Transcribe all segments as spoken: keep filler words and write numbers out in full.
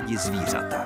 rádi zvířata.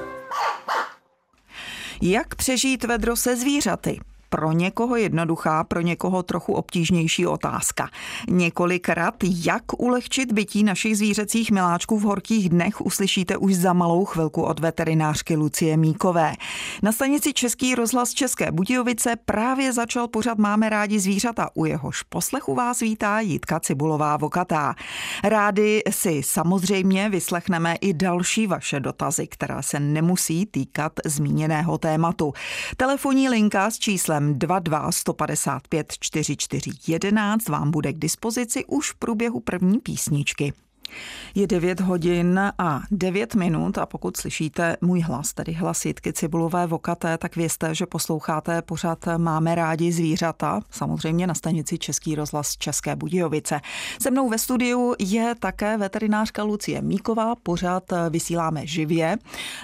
Jak přežít vedro se zvířaty? Pro někoho jednoduchá, pro někoho trochu obtížnější otázka. Několik rad, jak ulehčit bytí našich zvířecích miláčků v horkých dnech, uslyšíte už za malou chvilku od veterinářky Lucie Míkové. Na stanici Český rozhlas České Budějovice právě začal pořad Máme rádi zvířata, u jehož poslechu vás vítá Jitka Cibulová-Vokatá. Rádi si samozřejmě vyslechneme i další vaše dotazy, která se nemusí týkat zmíněného tématu. Telefonní linka s číslem dva dva jedna pět pět čtyři čtyři jedenáct vám bude k dispozici už v průběhu první písničky. Je devět hodin a devět minut a pokud slyšíte můj hlas, tedy hlas Jitky Cibulové-Vokaté, tak vězte, že posloucháte pořad Máme rádi zvířata, samozřejmě na stanici Český rozhlas České Budějovice. Se mnou ve studiu je také veterinářka Lucie Míková, pořad vysíláme živě.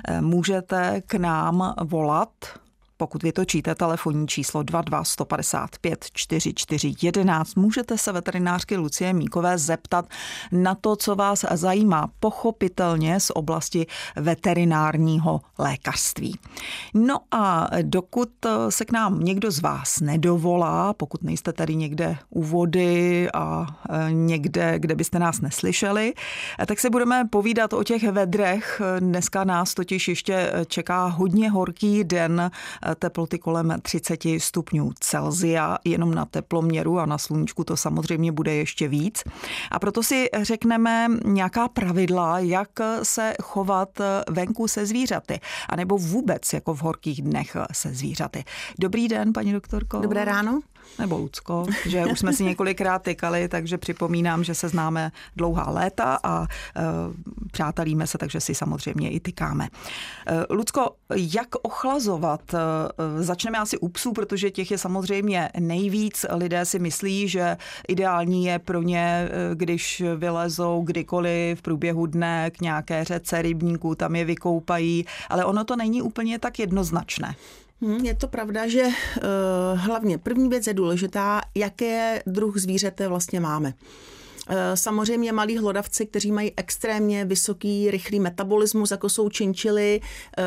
Můžete k nám volat, pokud vytočíte telefonní číslo dva dva jedna pět pět čtyři čtyři jedenáct, můžete se veterinářky Lucie Míkové zeptat na to, co vás zajímá, pochopitelně z oblasti veterinárního lékařství. No a dokud se k nám někdo z vás nedovolá, pokud nejste tady někde u vody a někde, kde byste nás neslyšeli, tak se budeme povídat o těch vedrech. Dneska nás totiž ještě čeká hodně horký den, teploty kolem třicet stupňů Celsia, jenom na teploměru a na sluníčku to samozřejmě bude ještě víc. A proto si řekneme nějaká pravidla, jak se chovat venku se zvířaty, anebo vůbec jako v horkých dnech se zvířaty. Dobrý den, paní doktorko. Dobré ráno. Nebo Lucko, že už jsme si několikrát tykali, takže připomínám, že se známe dlouhá léta a e, přátelíme se, takže si samozřejmě i tykáme. E, Lucko, jak ochlazovat? E, začneme asi u psů, protože těch je samozřejmě nejvíc. Lidé si myslí, že ideální je pro ně, když vylezou kdykoliv v průběhu dne k nějaké řece rybníků, tam je vykoupají, ale ono to není úplně tak jednoznačné. Je to pravda, že uh, hlavně první věc je důležitá, jaké druh zvířete vlastně máme. Samozřejmě malí hlodavci, kteří mají extrémně vysoký, rychlý metabolismus, jako jsou činčily,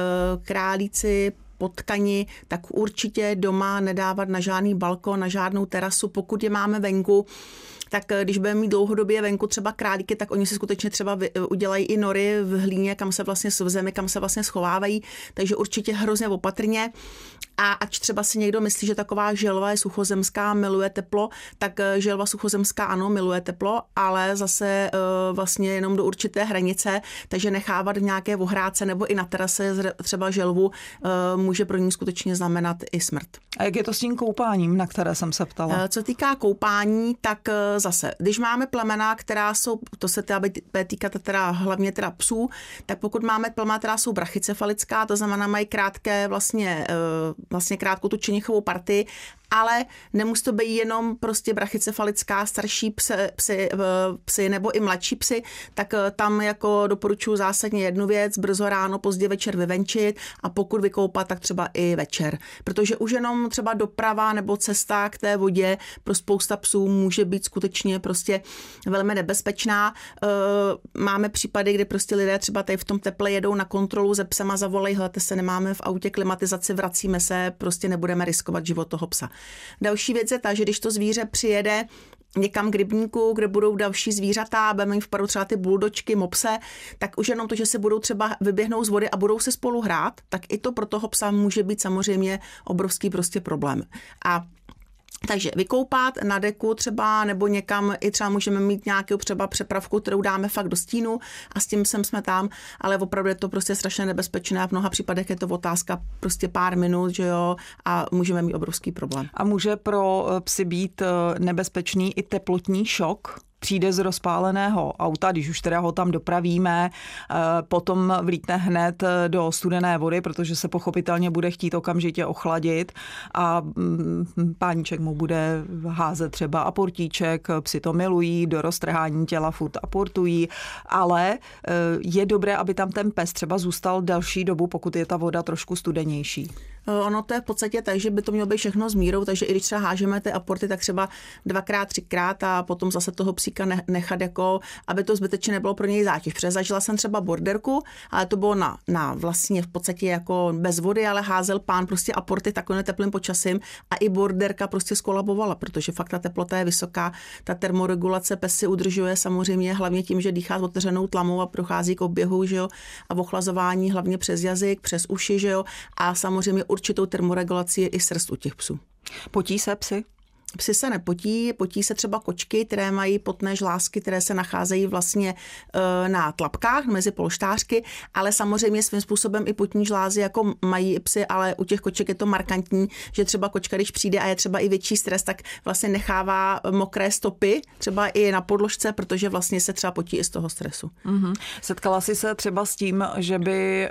králíci, potkani, tak určitě doma nedávat na žádný balkon, na žádnou terasu, pokud je máme venku. Tak když budeme mít dlouhodobě venku třeba králíky, tak oni si skutečně třeba udělají i nory v hlíně, kam se vlastně v zemi, kam se vlastně schovávají, takže určitě hrozně opatrně. A ač třeba si někdo myslí, že taková želva je suchozemská, miluje teplo, tak želva suchozemská ano, miluje teplo, ale zase vlastně jenom do určité hranice, takže nechávat v nějaké ohrádce nebo i na terase třeba želvu může pro ní skutečně znamenat i smrt. A jak je to s tím koupáním, na které jsem se ptala? Co týká koupání, tak zase, když máme plemena, která jsou, to se teda bude týkat teda hlavně teda psů, tak pokud máme plemena, která jsou brachycefalická, to znamená mají krátké vlastně, vlastně krátkou tu čenichovou partii, ale nemusí to být jenom prostě brachycefalická starší psy, psy, psy nebo i mladší psy, tak tam jako doporučuji zásadně jednu věc, brzo ráno, pozdě večer vyvenčit a pokud vykoupat, tak třeba i večer. Protože už jenom třeba doprava nebo cesta k té vodě pro spousta psů může být skutečně prostě velmi nebezpečná. Máme případy, kdy prostě lidé třeba tady v tom teple jedou na kontrolu ze psema, zavolají, hledajte se, nemáme v autě klimatizaci, vracíme se, prostě nebudeme riskovat život toho psa. Další věc je ta, že když to zvíře přijede někam k rybníku, kde budou další zvířata, budeme jim vpadu třeba ty buldočky, mopse, tak už jenom to, že se budou třeba vyběhnout z vody a budou se spolu hrát, tak i to pro toho psa může být samozřejmě obrovský prostě problém. A takže vykoupat na deku třeba nebo někam i třeba můžeme mít nějakou třeba přepravku, kterou dáme fakt do stínu a s tím sem jsme tam, ale opravdu je to prostě strašně nebezpečné a v mnoha případech je to otázka prostě pár minut, že jo, a můžeme mít obrovský problém. A může pro psy být nebezpečný i teplotní šok? Přijde z rozpáleného auta, když už teda ho tam dopravíme, potom vlítne hned do studené vody, protože se pochopitelně bude chtít okamžitě ochladit a páníček mu bude házet třeba aportíček, psi to milují, do roztrhání těla furt aportují, ale je dobré, aby tam ten pes třeba zůstal delší dobu, pokud je ta voda trošku studenější. Ono to je v podstatě tak, že by to mělo být všechno s mírou, takže i když třeba hážeme ty aporty, tak třeba dvakrát, třikrát a potom zase toho psíka nechat jako, aby to zbytečně nebylo pro něj zátěž. Protože zažila jsem třeba borderku, ale to bylo na, na vlastně v podstatě jako bez vody, ale házel pán prostě aporty takovým teplým počasím a i borderka prostě skolabovala, protože fakt ta teplota je vysoká, ta termoregulace pes si udržuje samozřejmě hlavně tím, že dýchá s otevřenou tlamou a prochází k oběhu, že jo, a ochlazování hlavně přes jazyk, přes uši, že jo, a samozřejmě určitou termoregulací je i srst u těch psů. Potí se psy? Psy se nepotí, potí se třeba kočky, které mají potné žlázky, které se nacházejí vlastně na tlapkách mezi polštářky, ale samozřejmě svým způsobem i potní žlázy jako mají i psy, ale u těch koček je to markantní, že třeba kočka, když přijde a je třeba i větší stres, tak vlastně nechává mokré stopy, třeba i na podložce, protože vlastně se třeba potí i z toho stresu. Mm-hmm. Setkala jsi se třeba s tím, že by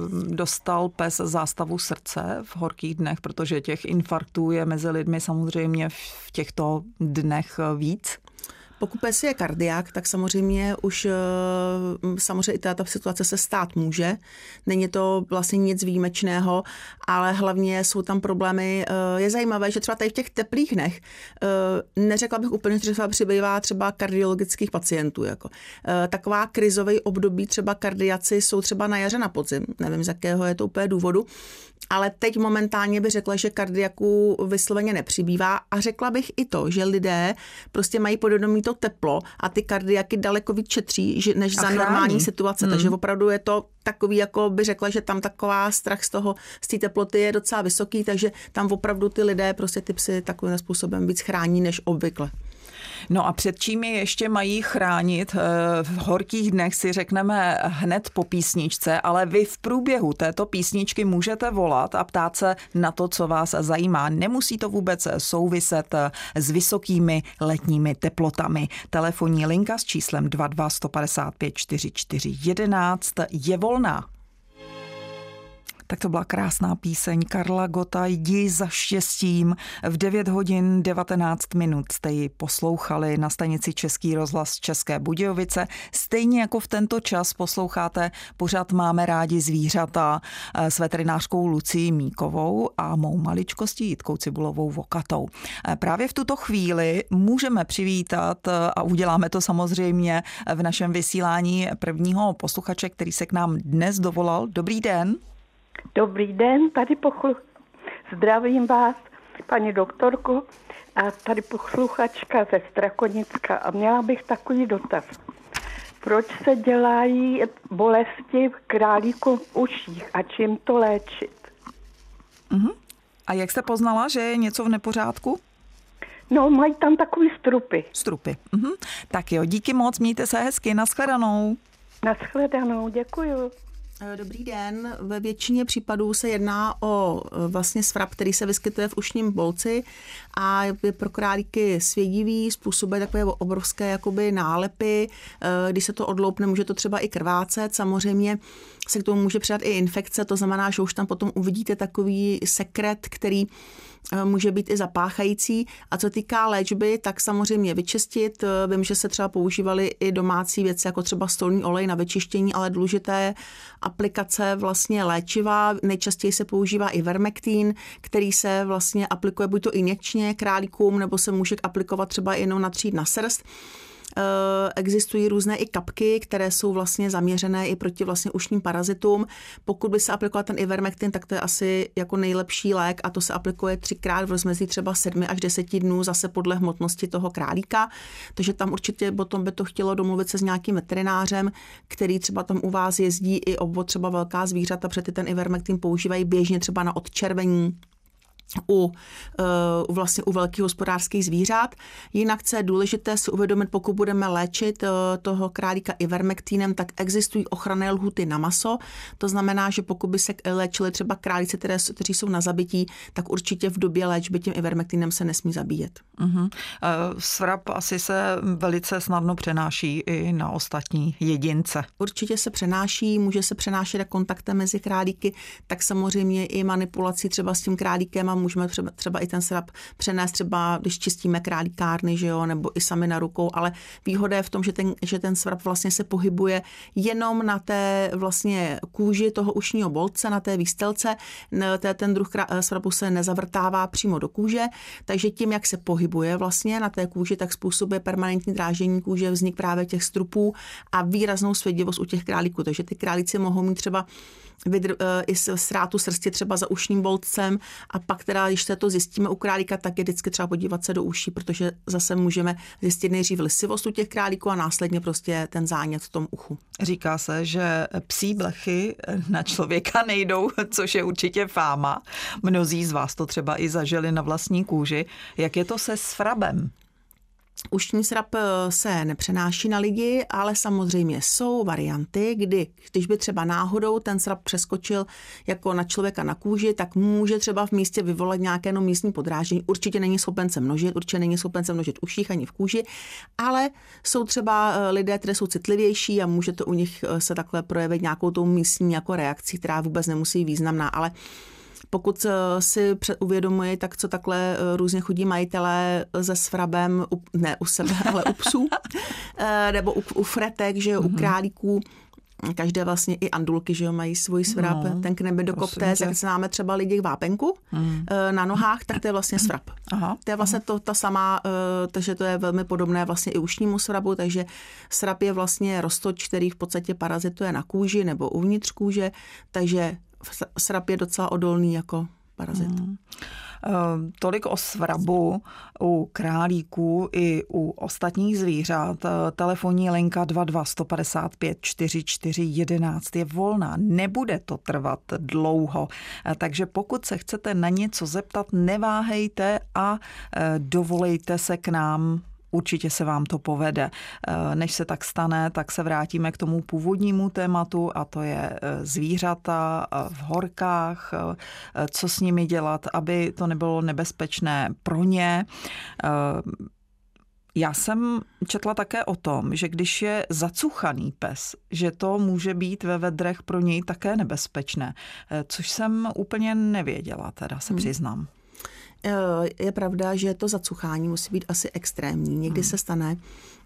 dostal pes zástavu srdce v horkých dnech, protože těch infarktů je mezi lidmi samozřejmě v těchto dnech víc? Pokud pes je kardiák, tak samozřejmě už samozřejmě i tato situace se stát může. Není to vlastně nic výjimečného, ale hlavně jsou tam problémy. Je zajímavé, že třeba tady v těch teplých dnech, neřekla bych úplně, že třeba přibývá třeba kardiologických pacientů. Jako. Taková krizový období třeba kardiaci jsou třeba na jaře na podzim. Nevím, z jakého je to úplně důvodu. Ale teď momentálně bych řekla, že kardiaků vysloveně nepřibývá a řekla bych i to, že lidé prostě mají podvědomí to teplo a ty kardiaky daleko víc šetří než za normální situace. Hmm. Takže opravdu je to takový, jako by řekla, že tam taková strach z toho, z té teploty je docela vysoký, takže tam opravdu ty lidé prostě ty psy takovým způsobem víc chrání než obvykle. No a před čím je ještě mají chránit? V horkých dnech si řekneme hned po písničce, ale vy v průběhu této písničky můžete volat a ptát se na to, co vás zajímá. Nemusí to vůbec souviset s vysokými letními teplotami. Telefonní linka s číslem dva dva jedna pět pět čtyři čtyři jedenáct je volná. Tak to byla krásná píseň Karla Gotta, Jdi za štěstím. V devět hodin devatenáct minut jste ji poslouchali na stanici Český rozhlas České Budějovice. Stejně jako v tento čas posloucháte pořad Máme rádi zvířata s veterinářkou Lucií Míkovou a mou maličkostí Jitkou Cibulovou Vokatou. Právě v tuto chvíli můžeme přivítat a uděláme to samozřejmě v našem vysílání prvního posluchače, který se k nám dnes dovolal. Dobrý den. Dobrý den, tady pochlu... zdravím vás, paní doktorko, a tady posluchačka ze Strakonicka a měla bych takový dotaz. Proč se dělají bolesti králíkům v uších a čím to léčit? Uh-huh. A jak jste poznala, že je něco v nepořádku? No, mají tam takový strupy. Strupy. Uh-huh. Tak jo, díky moc, mějte se hezky, nashledanou. Nashledanou, děkuju. Dobrý den. Ve většině případů se jedná o vlastně svrap, který se vyskytuje v ušním bolci a je pro králíky svědivý, způsobuje takové obrovské jakoby nálepy. Když se to odloupne, může to třeba i krvácet. Samozřejmě se k tomu může přidat i infekce, to znamená, že už tam potom uvidíte takový sekret, který může být i zapáchající. A co týká léčby, tak samozřejmě vyčistit. Vím, že se třeba používaly i domácí věci, jako třeba stolní olej na vyčištění, ale důležité aplikace vlastně léčiva. Nejčastěji se používá i Ivermectin, který se vlastně aplikuje buď to injekčně králíkům, nebo se může aplikovat třeba jenom natřít na srst. Existují různé i kapky, které jsou vlastně zaměřené i proti vlastně ušním parazitům. Pokud by se aplikoval ten Ivermectin, tak to je asi jako nejlepší lék a to se aplikuje třikrát v rozmezí třeba sedmi až deseti dnů, zase podle hmotnosti toho králíka. Takže tam určitě potom by to chtělo domluvit se s nějakým veterinářem, který třeba tam u vás jezdí i o třeba velká zvířata, protože ten Ivermectin používají běžně třeba na odčervení u, u vlastně u velkých hospodářských zvířat. Jinak, co je důležité si uvědomit, pokud budeme léčit toho králíka Ivermectinem, tak existují ochranné lhuty na maso. To znamená, že pokud by se léčili třeba králíci, které, kteří jsou na zabití, tak určitě v době léčby tím Ivermectinem se nesmí zabíjet. Uh-huh. Svrap asi se velice snadno přenáší i na ostatní jedince. Určitě se přenáší, může se přenášet kontaktem mezi králíky, tak samozřejmě i manipulací třeba s tím králíkem a můžeme třeba, třeba i ten srap přenést třeba, když čistíme králíkárny, že jo, nebo i sami na rukou, ale výhoda je v tom, že ten, že ten srap vlastně se pohybuje jenom na té vlastně kůži toho ušního boltce, na té výstelce, ten druh srapu se nezavrtává přímo do kůže, takže tím, jak se pohybuje vlastně na té kůži, tak způsobuje permanentní dráždění kůže, vznik právě těch strupů a výraznou svědivost u těch králíků. Takže ty králíci mohou mít třeba vydr, i ztrátu srsti třeba za ušním boltcem a pak teda, když se to zjistíme u králíka, tak je vždycky třeba podívat se do uší, protože zase můžeme zjistit nejdřív lisivost u těch králíků a následně prostě ten zánět v tom uchu. Říká se, že psí blechy na člověka nejdou, což je určitě fáma. Mnozí z vás to třeba i zažili na vlastní kůži. Jak je to se svrabem? Ušní srap se nepřenáší na lidi, ale samozřejmě jsou varianty, kdy když by třeba náhodou ten srap přeskočil jako na člověka na kůži, tak může třeba v místě vyvolat nějaké no místní podráždění. Určitě není schopen se množit, určitě není schopen se množit v uších ani v kůži, ale jsou třeba lidé, kteří jsou citlivější a může to u nich se takhle projevit nějakou tou místní jako reakcí, která vůbec nemusí být významná, ale pokud si uvědomuji, tak co takhle různě chodí majitelé se svrabem, ne u sebe, ale u psů, nebo u, u fretek, že jo, u králíků, každé vlastně i andulky, že jo, mají svůj svrab, no, ten knebe do kopté, tak se máme třeba lidi vápenku hmm. na nohách, tak to je vlastně svrab. Aha, to je vlastně to, ta samá, takže to je velmi podobné vlastně i ušnímu svrabu, takže svrab je vlastně roztoč, který v podstatě parazituje na kůži nebo uvnitř kůže, takže srap je docela odolný jako parazit. Hmm. Tolik o svrabu u králíků i u ostatních zvířat. Telefonní linka dva dva jedna pět pět čtyři čtyři jedenáct je volná. Nebude to trvat dlouho, takže pokud se chcete na něco zeptat, neváhejte a dovolejte se k nám. Určitě se vám to povede. Než se tak stane, tak se vrátíme k tomu původnímu tématu a to je zvířata v horkách, co s nimi dělat, aby to nebylo nebezpečné pro ně. Já jsem četla také o tom, že když je zacuchaný pes, že to může být ve vedrech pro něj také nebezpečné, což jsem úplně nevěděla, teda se přiznám. Je pravda, že to zacuchání musí být asi extrémní. Někdy hmm. se stane,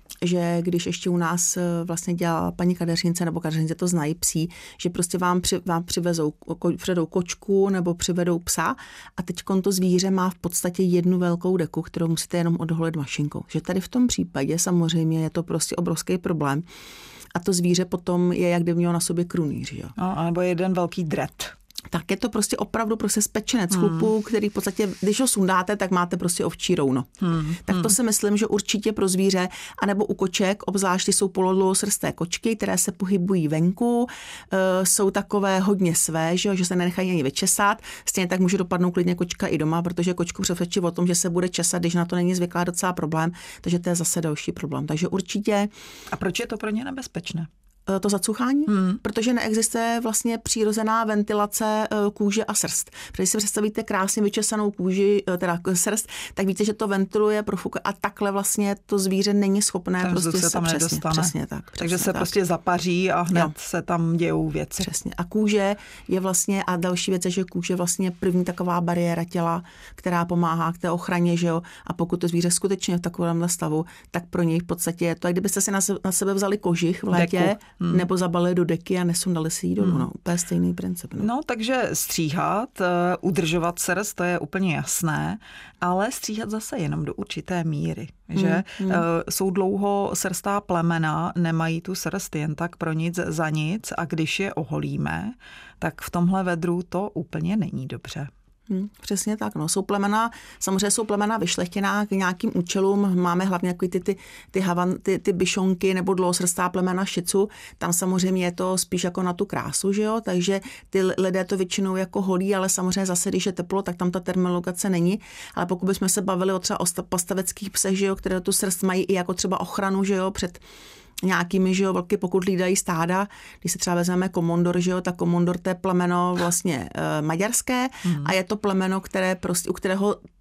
že když ještě u nás vlastně dělá paní kadeřnice nebo kadeřnice to znají psí, že prostě vám, při, vám přivezou přivedou kočku nebo přivedou psa a teď to zvíře má v podstatě jednu velkou deku, kterou musíte jenom odholit mašinkou. Že tady v tom případě samozřejmě je to prostě obrovský problém a to zvíře potom je, jak kdyby mělo na sobě krunýř. Jo? No, nebo jeden velký dret. Tak je to prostě opravdu prostě spečenec hmm. chlupu, který v podstatě, když ho sundáte, tak máte prostě ovčí rouno. Hmm. Tak to si myslím, že určitě pro zvíře, anebo u koček, obzvlášť jsou polodlouhosrsté kočky, které se pohybují venku, e, jsou takové hodně své, že, že se nenechají ani vyčesat. Stejně tak může dopadnout klidně kočka i doma, protože kočku přesvědčí o tom, že se bude česat, když na to není zvyklá, docela problém, takže to je zase další problém. Takže určitě. A proč je to pro ně nebezpečné? To zacuchání, hmm. protože neexistuje vlastně přirozená ventilace kůže a srst. Když si představíte krásně vyčesanou kůži, teda srst, tak víte, že to ventiluje, profukuje a takhle vlastně to zvíře není schopné ten prostě se tam přesně, nedostane. Přesně tak. Přesně Takže se tak. prostě zapaří a hned jo. se tam dějou věci. Přesně. A kůže je vlastně, a další věc je, že kůže je vlastně první taková bariéra těla, která pomáhá k té ochraně, že jo. A pokud to zvíře skutečně v takovémhle stavu, tak pro něj v podstatě je to, jak kdybyste si na sebe vzali kožich v létě, Hmm. nebo zabalili do deky a nesundali si jí dolů. Hmm. No, úplně stejný princip. No. no, takže stříhat, udržovat srst, to je úplně jasné, ale stříhat zase jenom do určité míry. Že hmm. jsou dlouhosrstá plemena, nemají tu srst jen tak pro nic za nic a když je oholíme, tak v tomhle vedru to úplně není dobře. Hmm, přesně tak, no. Jsou plemena, samozřejmě jsou plemena vyšlechtěná k nějakým účelům, máme hlavně jako ty, ty, ty, havan, ty, ty byšonky nebo dlouhosrstá plemena šicu, tam samozřejmě je to spíš jako na tu krásu, že jo, takže ty lidé to většinou jako holí, ale samozřejmě zase, když je teplo, tak tam ta termologace není, ale pokud bychom se bavili o třeba o pastaveckých psech, že jo, které tu srst mají i jako třeba ochranu, že jo, před nějakými, že jo, vlky, pokud hlídají stáda, když se třeba vezmeme komondor, že jo, tak komondor to je plemeno vlastně e, maďarské hmm. a je to plemeno, které prostě, u kterého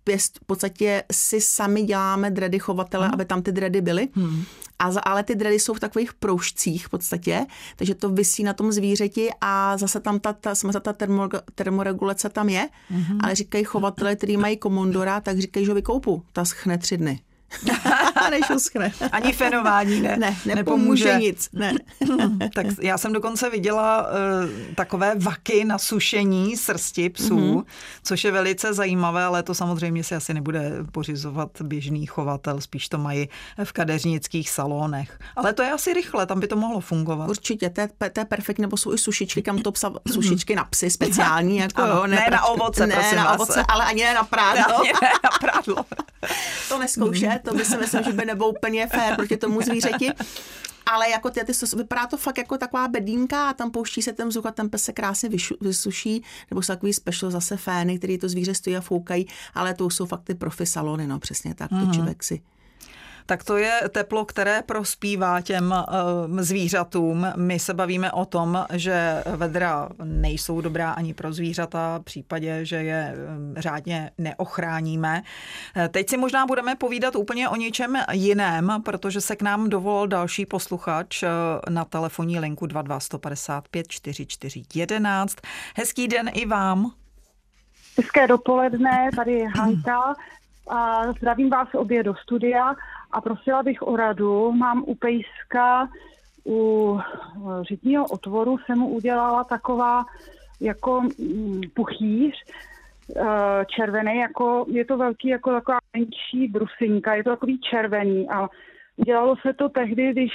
pěst, v podstatě si sami děláme dredy chovatele, hmm. aby tam ty dredy byly. Hmm. A za, ale ty dredy jsou v takových proužcích v podstatě, takže to visí na tom zvířeti a zase tam ta, ta, ta termo, termoregulace tam je, hmm. ale říkají chovatele, který mají komondora, tak říkají, že ho vykoupu. Ta schne tři dny. Než uschne. Ani fenování ne. Ne, nepomůže nic. Ne. Tak já jsem dokonce viděla uh, takové vaky na sušení srsti psů, mm-hmm. což je velice zajímavé, ale to samozřejmě si asi nebude pořizovat běžný chovatel, spíš to mají v kadeřnických salonech. Ale to je asi rychle, tam by to mohlo fungovat. Určitě, to je, to je perfektní, nebo jsou i sušičky, kam to psa, sušičky na psy speciální. Jako, ano, ne, ne na ovoce, ne prosím na vás. ovoce, ale ani ne na prádlo. Ani ne na prádlo. To neskoušet, to by si myslím, že by nebylo úplně fér proti tomu zvířeti. Ale jako ty, ty, vypadá to fakt jako taková bedínka a tam pouští se ten vzduch a ten pes se krásně vyšu, vysuší, nebo jsou takový special zase fény, který to zvíře stojí a foukají, ale to jsou fakt ty profi salony, no přesně tak, mm-hmm. to člověk si. Tak to je teplo, které prospívá těm uh, zvířatům. My se bavíme o tom, že vedra nejsou dobrá ani pro zvířata, v případě, že je um, řádně neochráníme. Teď si možná budeme povídat úplně o něčem jiném, protože se k nám dovolal další posluchač uh, na telefonní linku dva dva jedna pět pět čtyři čtyři jedenáct. Hezký den i vám. Hezké dopoledne, tady je Hanka. A zdravím vás obě do studia a prosila bych o radu. Mám u pejska, u řitního otvoru jsem mu udělala taková jako puchýř červený, jako je to velký, jako taková menší brusinka, je to takový červený a dělalo se to tehdy, když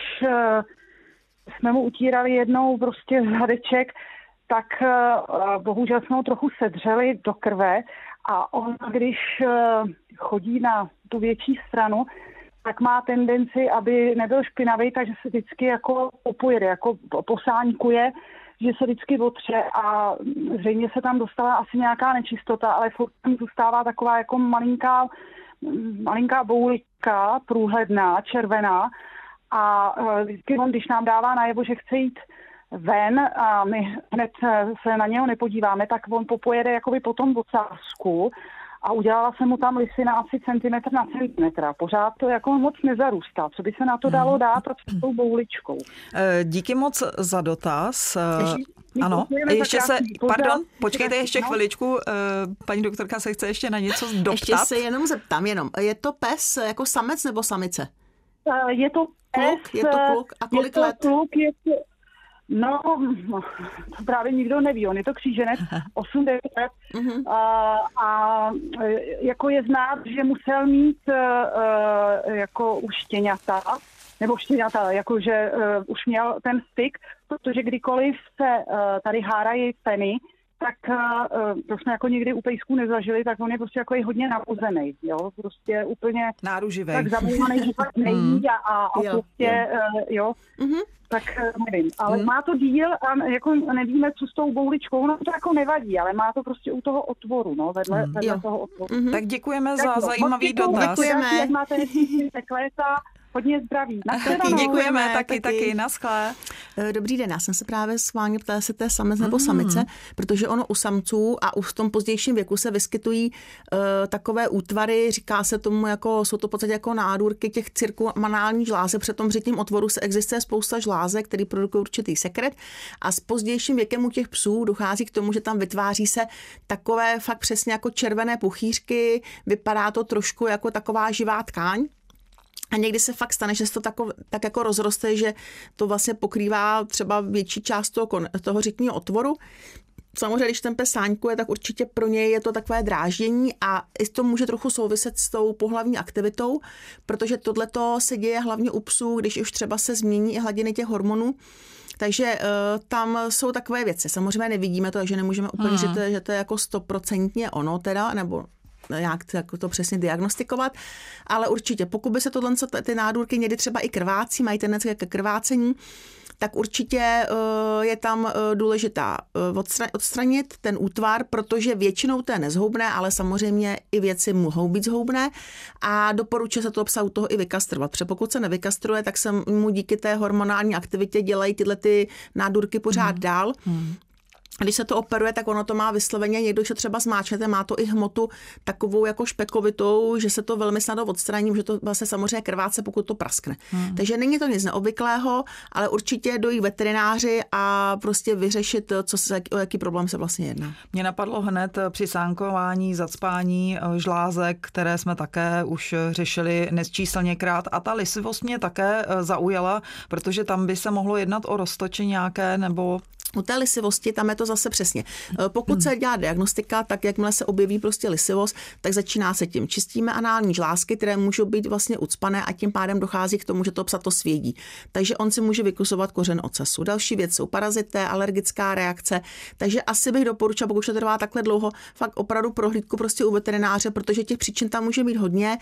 jsme mu utírali jednou prostě zadeček, tak bohužel jsme ho trochu sedřeli do krve a on, když chodí na tu větší stranu, tak má tendenci, aby nebyl špinavý, takže se vždycky jako popojede, jako posáňkuje, že se vždycky otře a zřejmě se tam dostala asi nějaká nečistota, ale furt tam zůstává taková jako malinká, malinká boulička, průhledná, červená a vždycky on, když nám dává najevo, že chce jít ven a my hned se na něho nepodíváme, tak on popojede jakoby po tom ocásku a udělala jsem mu tam lisina asi centimetr na centimetra. Pořád to jako moc nezarůstá. Co by se na to dalo dát s tou bouličkou? Díky moc za dotaz. Ještě, ano, ještě se, pardon, počkejte ještě no. chviličku. Paní doktorka se chce ještě na něco doptat. Ještě se jenom zeptám, jenom. Je to pes jako samec nebo samice? Je to pes. Kluk? Je to kluk? A kolik je to let? Kluk, je to, no, to právě nikdo neví. On je to kříženec, osm devět let. Uh-huh. A, a jako je znát, že musel mít uh, jako už štěňata, nebo štěňata, jakože uh, už měl ten styk, protože kdykoliv se uh, tady hárají peny, tak uh, to jsme jako někdy u pejsků nezažili, tak on je prostě jako hodně napuzený, jo, prostě úplně náruživej. Tak zamluvaný, že fakt nejí a, a, a jo, prostě, jo. Uh, jo, uh-huh. tak nevím, ale uh-huh. má to díl a jako nevíme, co s tou bouličkou, no to jako nevadí, ale má to prostě u toho otvoru, no, vedle, uh-huh. vedle toho otvoru. Uh-huh. Tak děkujeme tak za no, zajímavý dotaz. Děkujeme. Jak máte sekléta, hodně zdraví. Taky děkujeme, taky, taky, naschle. Dobrý den, já jsem se právě s vámi ptala, jestli to je samec nebo samice, mm. protože ono u samců a už v tom pozdějším věku se vyskytují uh, takové útvary, říká se tomu, jako jsou to v podstatě jako nádůrky těch cirkumanálních žlázek, při tom řitním otvoru se existuje spousta žlázek, který produkují určitý sekret a s pozdějším věkem u těch psů dochází k tomu, že tam vytváří se takové fakt přesně jako červené puchýřky, vypadá to trošku jako taková živá tkáň. A někdy se fakt stane, že se to tako, tak jako rozroste, že to vlastně pokrývá třeba větší část toho, toho řitního otvoru. Samozřejmě, když ten pes sáňkuje, tak určitě pro něj je to takové dráždění a i to může trochu souviset s tou pohlavní aktivitou, protože tohleto se děje hlavně u psů, když už třeba se změní i hladiny těch hormonů. Takže uh, tam jsou takové věci. Samozřejmě nevidíme to, takže nemůžeme úplně hmm. říct, že to je jako stoprocentně ono teda, nebo jak to, to přesně diagnostikovat, ale určitě, pokud by se tohle, ty nádůrky někdy třeba i krvácí, mají tendenci ke krvácení, tak určitě uh, je tam uh, důležitá uh, odstranit ten útvar, protože většinou to je nezhoubné, ale samozřejmě i věci mohou být zhoubné a doporučuje se toho psa u toho i vykastrovat, protože pokud se nevykastruje, tak se mu díky té hormonální aktivitě dělají tyhle ty nádůrky pořád hmm. dál. Hmm. Když se to operuje, tak ono to má vysloveně, někdo, když to třeba zmáčnete, má to i hmotu takovou jako špekovitou, že se to velmi snadno odstraní, může to vlastně samozřejmě krváce, pokud to praskne. Hmm. Takže není to nic neobvyklého, ale určitě dojít veterináři a prostě vyřešit, co se, o jaký problém se vlastně jedná. Mě napadlo hned při sánkování, zacpání žlázek, které jsme také už řešili nesčíslněkrát, a ta lisivost mě také zaujala, protože tam by se mohlo jednat o roztoče nějaké nebo... U té lisivosti tam je to zase přesně. Pokud se dělá diagnostika, tak jakmile se objeví prostě lisivost, tak začíná se tím. Čistíme anální žlázky, které můžou být vlastně ucpané a tím pádem dochází k tomu, že to psa to svědí. Takže on si může vykusovat kořen ocasu. Další věc jsou parazité, alergická reakce. Takže asi bych doporučila, pokud to trvá takhle dlouho, fakt opravdu prohlídku prostě u veterináře, protože těch příčin tam může být hodně.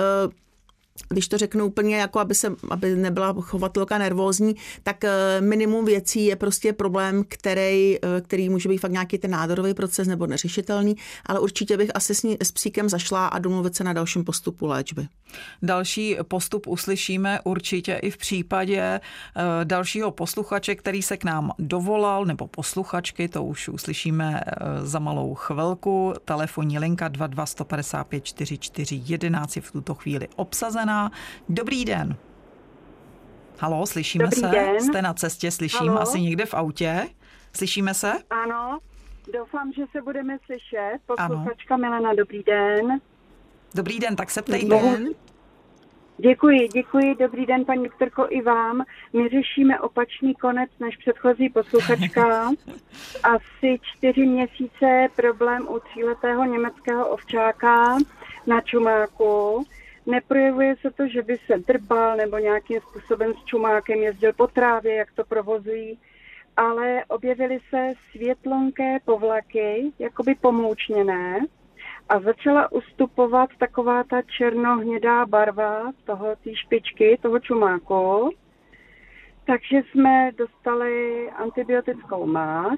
Když to řeknu úplně, jako aby, se, aby nebyla chovatelka nervózní, tak minimum věcí je prostě problém, který, který může být fakt nějaký ten nádorový proces nebo neřešitelný, ale určitě bych asi s, ní, s psíkem zašla a domluvit se na dalším postupu léčby. Další postup uslyšíme určitě i v případě dalšího posluchače, který se k nám dovolal, nebo posluchačky, to už uslyšíme za malou chvilku. Telefonní linka dva dva jedna pět pět čtyři čtyři jedenáct je v tuto chvíli obsazená. Dobrý den. Haló, slyšíme Dobrý se? Den. Jste na cestě, slyším, Haló? Asi někde v autě. Slyšíme se? Ano, doufám, že se budeme slyšet. Posluchačka Milena, dobrý den. Dobrý den, tak se ptejte. Den. Děkuji, děkuji, dobrý den, paní doktorko, i vám. My řešíme opačný konec než předchozí posluchačka. Asi čtyři měsíce problém u tříletého německého ovčáka na čumáku. Neprojevuje se to, že by se drbal nebo nějakým způsobem s čumákem jezdil po trávě, jak to provozují, ale objevily se světlonké povlaky, jakoby pomoučněné, a začala ustupovat taková ta černohnědá barva toho, té špičky, toho čumáku. Takže jsme dostali antibiotickou mást.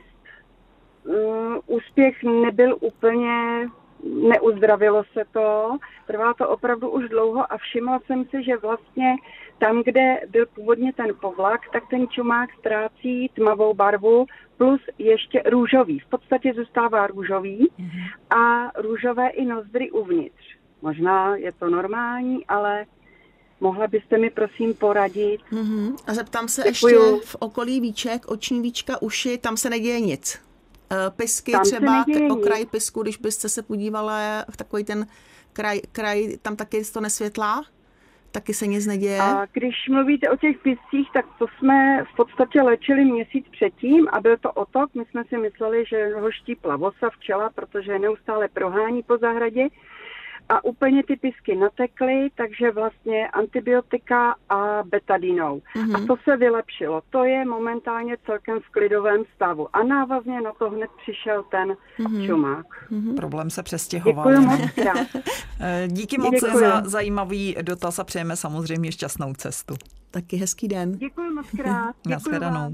Úspěch nebyl úplně... Neuzdravilo se to, trvá to opravdu už dlouho a všimla jsem si, že vlastně tam, kde byl původně ten povlak, tak ten čumák ztrácí tmavou barvu plus ještě růžový. V podstatě zůstává růžový a růžové i nozdry uvnitř. Možná je to normální, ale mohla byste mi prosím poradit. Mm-hmm. A zeptám se Děkuju. ještě v okolí víček, oční víčka, uši, tam se neděje nic. Pisky Tam třeba, okraj pisku, když byste se podívala v takový ten kraj, kraj, tam taky to nesvětlá? Taky se nic neděje? A když mluvíte o těch piscích, tak to jsme v podstatě léčili měsíc předtím a byl to otok. My jsme si mysleli, že ho štípla vosa, včela, protože neustále prohání po zahradě. A úplně ty pisky natekly, takže vlastně antibiotika a betadinou. Mm-hmm. A to se vylepšilo. To je momentálně celkem v klidovém stavu. A návazně na to hned přišel ten mm-hmm. čumák. Mm-hmm. Problém se přestěhoval. Děkuji moc krát. Díky moc Děkuji. za zajímavý dotaz a přejeme samozřejmě šťastnou cestu. Taky hezký den. Děkuji moc krát. Nashledanou.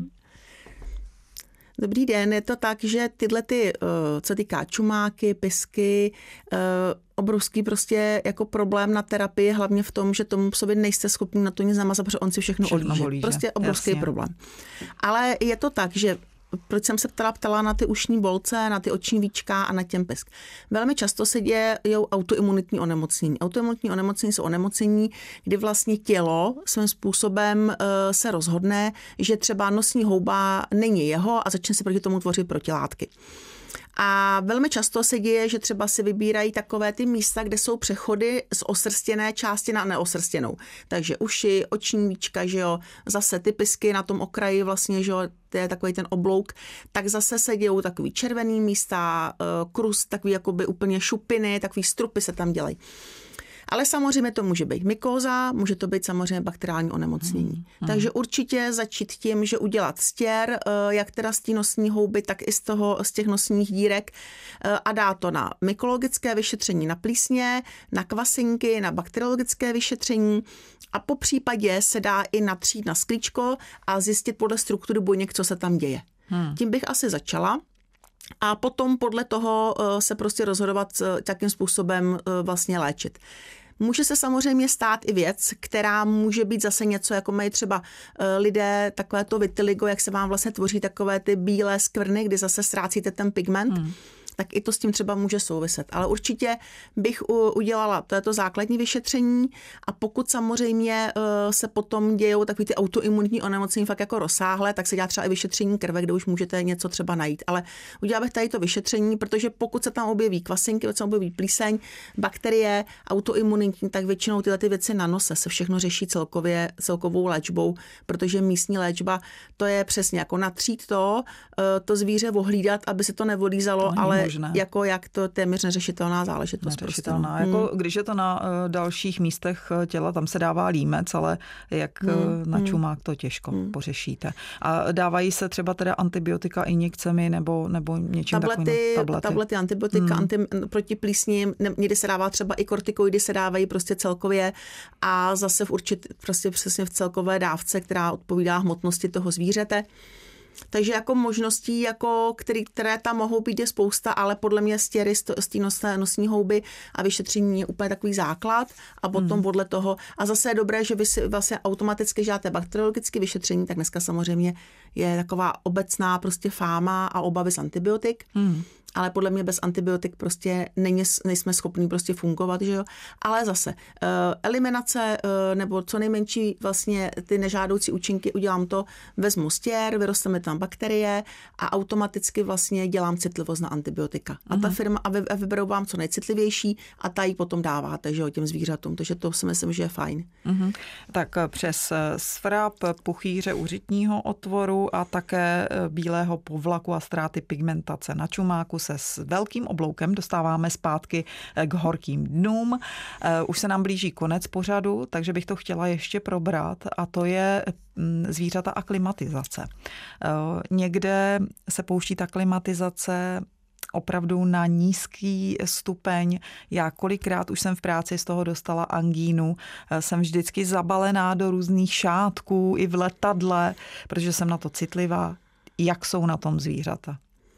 Dobrý den, je to tak, že tyhle ty, co týká čumáky, pisky, obrovský prostě jako problém na terapii, hlavně v tom, že tomu psovi nejste schopni na to nic zamazat, protože on si všechno, všechno olíže. olíže. Prostě obrovský Jasně. problém. Ale je to tak, že proč jsem se ptala, ptala na ty ušní bolce, na ty oční víčka a na těm pisk. Velmi často se dějou autoimunitní onemocnění. Autoimunitní onemocnění jsou onemocnění, kdy vlastně tělo svým způsobem uh, se rozhodne, že třeba nosní houba není jeho a začne se proti tomu tvořit protilátky. A velmi často se děje, že třeba si vybírají takové ty místa, kde jsou přechody z osrstěné části na neosrstěnou. Takže uši, oční víčka, že jo, zase ty pisky na tom okraji vlastně, že jo, to je takový ten oblouk, tak zase se dějou takový červený místa, krust, takový jakoby úplně šupiny, takový strupy se tam dělají. Ale samozřejmě to může být mykóza, může to být samozřejmě bakteriální onemocnění. Hmm. Takže určitě začít tím, že udělat stěr, jak teda z té nosní houby, tak i z, toho, z těch nosních dírek a dá to na mykologické vyšetření na plísně, na kvasinky, na bakteriologické vyšetření a po případě se dá i natřít na sklíčko a zjistit podle struktury buněk, co se tam děje. Hmm. Tím bych asi začala. A potom podle toho se prostě rozhodovat, jakým způsobem vlastně léčit. Může se samozřejmě stát i věc, která může být zase něco, jako mají třeba lidé takové to vitiligo, jak se vám vlastně tvoří takové ty bílé skvrny, kdy zase ztrácíte ten pigment. Hmm. Tak i to s tím třeba může souviset. Ale určitě bych udělala, to je to základní vyšetření a pokud samozřejmě se potom dějou takový ty autoimunitní onemocnění fakt jako rozsáhlé, tak se dělá třeba i vyšetření krve, kde už můžete něco třeba najít. Ale udělala bych tady to vyšetření, protože pokud se tam objeví kvasinky, pokud se objeví plíseň, bakterie, autoimunitní, tak většinou tyhle ty věci na nose se všechno řeší celkově, celkovou léčbou, protože místní léčba, to je přesně jako natřít to, to zvíře ohlídat, aby se to nevolízalo, ale možné. Jako jak to téměř neřešitelná záležitost. Neřešitelná. Prostě. Jako, hmm. Když je to na uh, dalších místech těla, tam se dává límec, ale jak hmm. na čumák to těžko hmm. pořešíte. A dávají se třeba teda antibiotika injekcemi nebo, nebo něčím tablety, takovým? Tablety. Tablety, antibiotika, hmm. anti, proti plísním, někdy se dává třeba i kortikoidy se dávají prostě celkově a zase v určitě prostě přesně v celkové dávce, která odpovídá hmotnosti toho zvířete. Takže jako možností, jako který, které tam mohou být, je spousta, ale podle mě stěry z té nosné, nosní houby a vyšetření je úplně takový základ a potom hmm. podle toho. A zase je dobré, že vy si vlastně automaticky žádáte bakteriologické vyšetření, tak dneska samozřejmě je taková obecná prostě fáma a obavy z antibiotik. Hmm. Ale podle mě bez antibiotik prostě není, nejsme schopní prostě fungovat, že jo. Ale zase uh, eliminace uh, nebo co nejmenší vlastně ty nežádoucí účinky, udělám to, vezmu stěr, vyroste mi tam bakterie a automaticky vlastně dělám citlivost na antibiotika. A ta firma, a, vy, a vyberou vám co nejcitlivější a ta ji potom dáváte, že jo, těm zvířatům. Takže to si myslím, že je fajn. Uh-huh. Tak přes svrap, puchýře u řitního otvoru a také bílého povlaku a ztráty pigmentace na čumáku se s velkým obloukem dostáváme zpátky k horkým dnům. Už se nám blíží konec pořadu, takže bych to chtěla ještě probrat a to je zvířata a klimatizace. Někde se pouští ta klimatizace opravdu na nízký stupeň. Já kolikrát už jsem v práci z toho dostala angínu. Jsem vždycky zabalená do různých šátků i v letadle, protože jsem na to citlivá. Jak jsou na tom zvířata?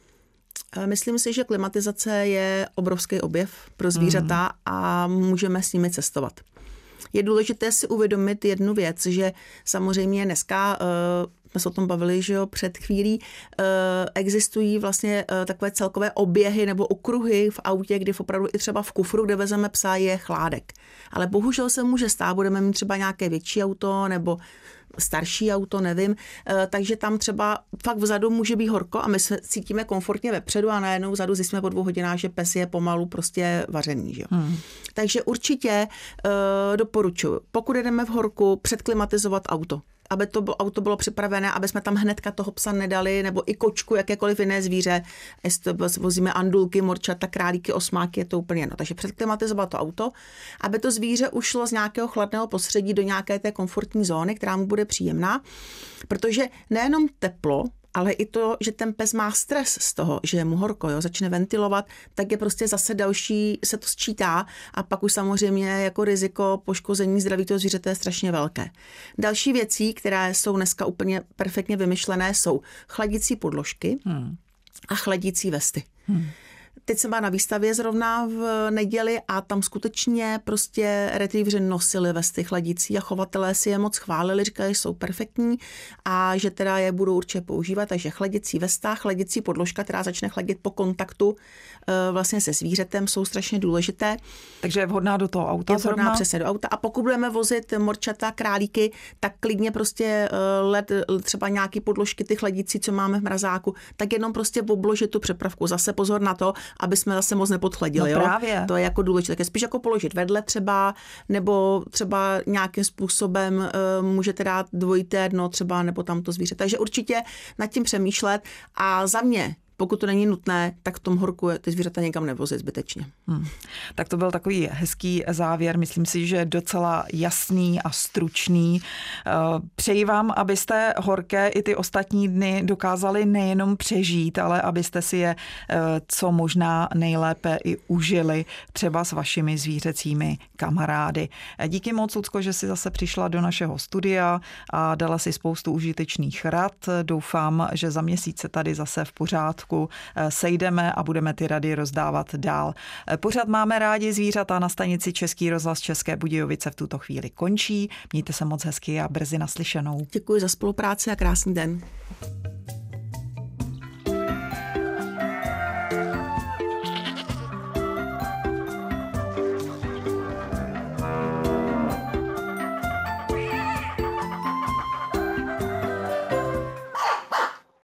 Myslím si, že klimatizace je obrovský objev pro zvířata mm. a můžeme s nimi cestovat. Je důležité si uvědomit jednu věc, že samozřejmě dneska, uh, jsme se o tom bavili, že jo, před chvílí, uh, existují vlastně uh, takové celkové oběhy nebo okruhy v autě, kdy opravdu i třeba v kufru, kde vezeme psa, je chládek. Ale bohužel se může stát, budeme mít třeba nějaké větší auto nebo starší auto, nevím, takže tam třeba fakt vzadu může být horko a my se cítíme komfortně vepředu a najednou vzadu zjistíme po dvou hodinách, že pes je pomalu prostě vařený. Že? Hmm. Takže určitě uh, doporučuji, pokud jdeme v horku, předklimatizovat auto. Aby to auto bylo připravené, aby jsme tam hnedka toho psa nedali, nebo i kočku, jakékoliv jiné zvíře. Jestli vozíme andulky, morčata, králíky, osmáky, je to úplně jedno. Takže předklimatizovat to auto, aby to zvíře ušlo z nějakého chladného prostředí do nějaké té komfortní zóny, která mu bude příjemná. Protože nejenom teplo, ale i to, že ten pes má stres z toho, že je mu horko, jo, začne ventilovat, tak je prostě zase další, se to sčítá a pak už samozřejmě jako riziko poškození zdraví toho zvířete je strašně velké. Další věcí, které jsou dneska úplně perfektně vymyšlené, jsou chladící podložky hmm. a chladící vesty. Hmm. Teď jsem byla na výstavě zrovna v neděli a tam skutečně prostě retrievři nosili vesty chladící a chovatelé si je moc chválili, říkali, že jsou perfektní a že teda je budou určitě používat, takže chladící vesta, chladící podložka, která začne chladit po kontaktu vlastně se zvířetem, jsou strašně důležité. Takže je vhodná do toho auta. Je vhodná přesně do auta a pokud budeme vozit morčata, králíky, tak klidně prostě led, třeba nějaký podložky, ty chladící, co máme v mrazáku, tak jenom prostě obložit tu přepravku. Zase pozor na to, aby jsme zase moc nepodchladili. No právě. Jo? To je jako důležité. Tak spíš jako položit vedle třeba, nebo třeba nějakým způsobem uh, můžete dát dvojité dno třeba, nebo tam to zvíře. Takže určitě nad tím přemýšlet a za mě, pokud to není nutné, tak v tom horku ty zvířata někam nevozit zbytečně. Hmm. Tak to byl takový hezký závěr, myslím si, že docela jasný a stručný. Přeji vám, abyste horké i ty ostatní dny dokázali nejenom přežít, ale abyste si je co možná nejlépe i užili, třeba s vašimi zvířecími kamarády. Díky moc, Lucko, že jsi zase přišla do našeho studia a dala si spoustu užitečných rad. Doufám, že za měsíc se tady zase v pořádku pořádku, sejdeme a budeme ty rady rozdávat dál. Pořád máme rádi zvířata na stanici Český rozhlas České Budějovice v tuto chvíli končí. Mějte se moc hezky a brzy naslyšenou. Děkuji za spolupráci a krásný den.